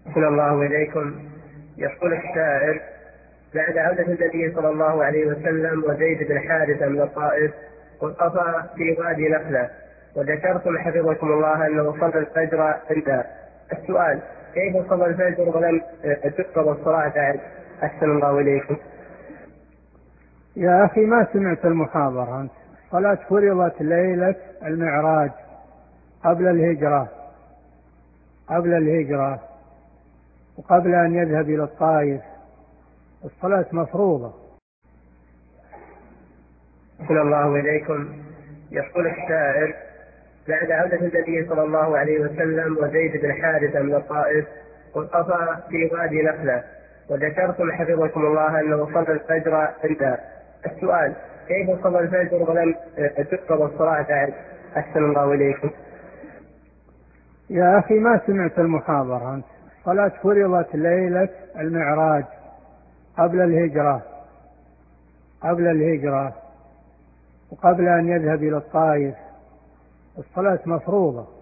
أحسن الله إليكم. يقول السائل: بعد عودة النبي صلى الله عليه وسلم وزيد بن حارثة من الطائف وقفا في وادي نخلة، وذكرتم حفظكم الله أنه صلى الفجر عندها. السؤال: كيف صلى الفجر ولم تفرض الصلاة بعد؟ أحسن الله إليكم. يا أخي ما سمعت المحاضرة أنت. الصلاة فرضت ليلة المعراج قبل الهجرة وقبل أن يذهب إلى الطائف. الصلاة مفروضة. أحسن الله إليكم. يقول السائل: بعد عودة النبي صلى الله عليه وسلم وزيد بن حارثة من الطائف وقفا في وادي نخلة، وذكرتم حفظكم الله أنه صلى الفجر عندها. السؤال: كيف صلى الفجر ولم تفرض الصلاة بعد؟ أحسن الله إليكم. يا أخي ما سمعت المحاضرة أنت. الصلاة فرضت ليلة المعراج قبل الهجرة وقبل أن يذهب إلى الطائف. الصلاة مفروضة.